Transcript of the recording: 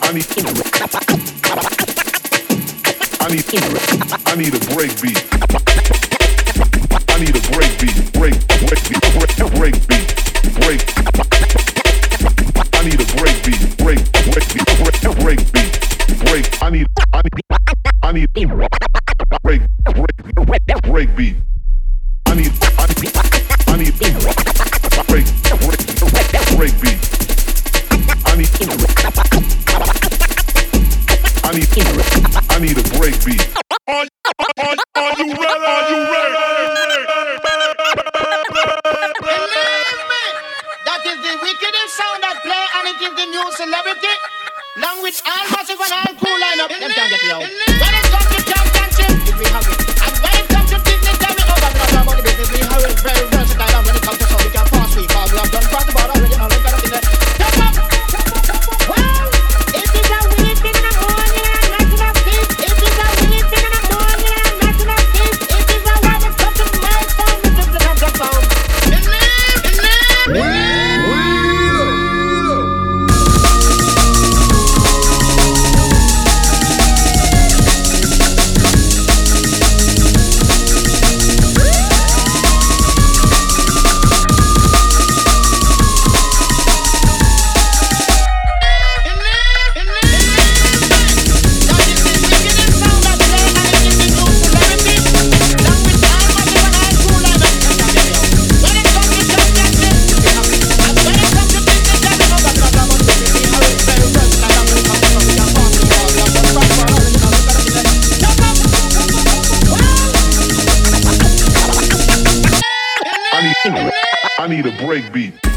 I need a break beat. I need a break beat. Break beat. Break. I need a break beat. Break beat. Break. I need break beat. I need break beat. I need a break beat. Are you ready? Are you ready? That is the wickedest sound that play, and it is the new celebrity. Along with all massive and all cool lineup. Them can't get me out. When it comes to championship, we have it. And when it comes to business, tell me over. Because about the business, we have it very versatile. And when it comes to sound, we can pass we. Because we have done cross the border already. And we've got up in there. Jump up! Well, it is a weird thing in the morning and nothing of this. It is a weird thing in the morning and nothing of this. It is a when it comes to my phone, it is the comes to phone. I need a break beat.